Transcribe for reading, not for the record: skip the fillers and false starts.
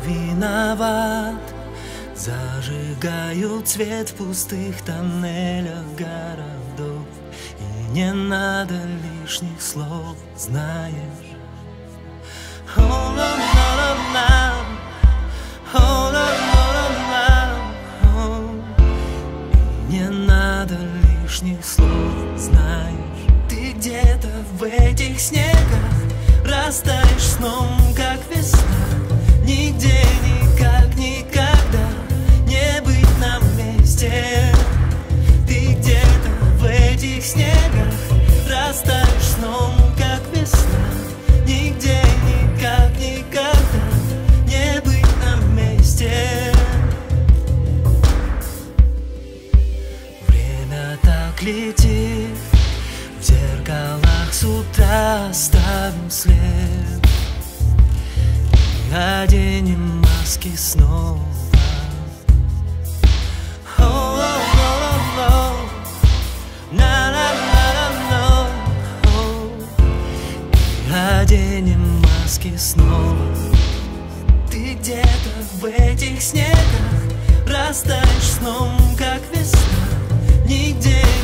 виноват. Зажигают свет в пустых тоннелях городов, и не надо лишних слов, знаешь. И не надо лишних слов, знаешь. Ты где-то в этих снегах растаешь сном, как весна. Нигде, никак, никогда не быть на месте. Ты где-то в этих снегах растаешь сном, как весна. Нигде, никак, никогда не быть на месте. Время так летит, в зеркалах с утра оставим след. И оденем маски снова. Оденем маски снова. Ты где-то в этих снегах растаешь сном, как весна. Нигде